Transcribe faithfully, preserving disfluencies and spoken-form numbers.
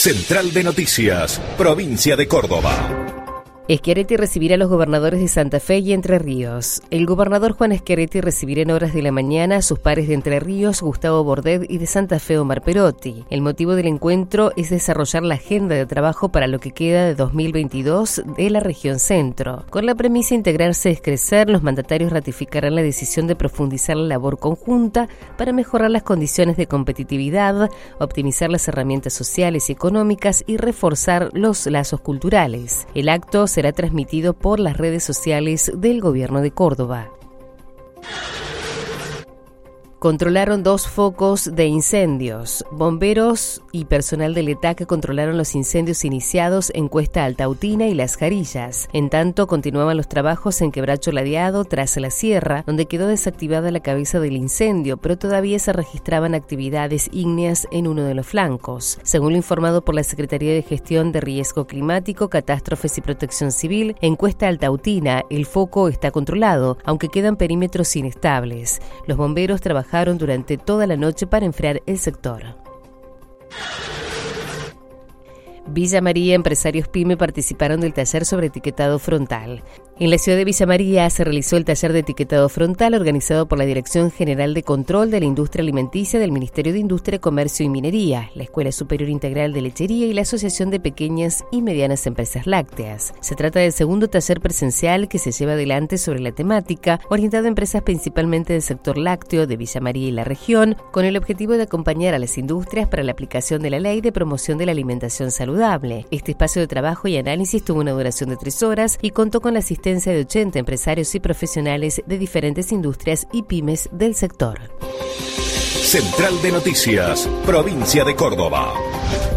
Central de Noticias, Provincia de Córdoba. Schiaretti recibirá a los gobernadores de Santa Fe y Entre Ríos. El gobernador Juan Schiaretti recibirá en horas de la mañana a sus pares de Entre Ríos, Gustavo Bordet, y de Santa Fe, Omar Perotti. El motivo del encuentro es desarrollar la agenda de trabajo para lo que queda de dos mil veintidós de la región centro. Con la premisa integrarse es crecer, los mandatarios ratificarán la decisión de profundizar la labor conjunta para mejorar las condiciones de competitividad, optimizar las herramientas sociales y económicas y reforzar los lazos culturales. El acto se será transmitido por las redes sociales del Gobierno de Córdoba. Controlaron dos focos de incendios. Bomberos y personal del ETAC controlaron los incendios iniciados en Cuesta Altautina y Las Jarillas. En tanto, continuaban los trabajos en Quebracho Ladeado tras la sierra, donde quedó desactivada la cabeza del incendio, pero todavía se registraban actividades ígneas en uno de los flancos. Según lo informado por la Secretaría de Gestión de Riesgo Climático, Catástrofes y Protección Civil, en Cuesta Altautina el foco está controlado, aunque quedan perímetros inestables. Los bomberos trabajaron durante toda la noche para enfriar el sector. Villa María, empresarios PYME participaron del taller sobre etiquetado frontal. En la ciudad de Villa María se realizó el taller de etiquetado frontal organizado por la Dirección General de Control de la Industria Alimenticia del Ministerio de Industria, Comercio y Minería, la Escuela Superior Integral de Lechería y la Asociación de Pequeñas y Medianas Empresas Lácteas. Se trata del segundo taller presencial que se lleva adelante sobre la temática, orientado a empresas principalmente del sector lácteo de Villa María y la región, con el objetivo de acompañar a las industrias para la aplicación de la Ley de Promoción de la Alimentación Saludable. Este espacio de trabajo y análisis tuvo una duración de tres horas y contó con la asistencia de ochenta empresarios y profesionales de diferentes industrias y pymes del sector. Central de Noticias, Provincia de Córdoba.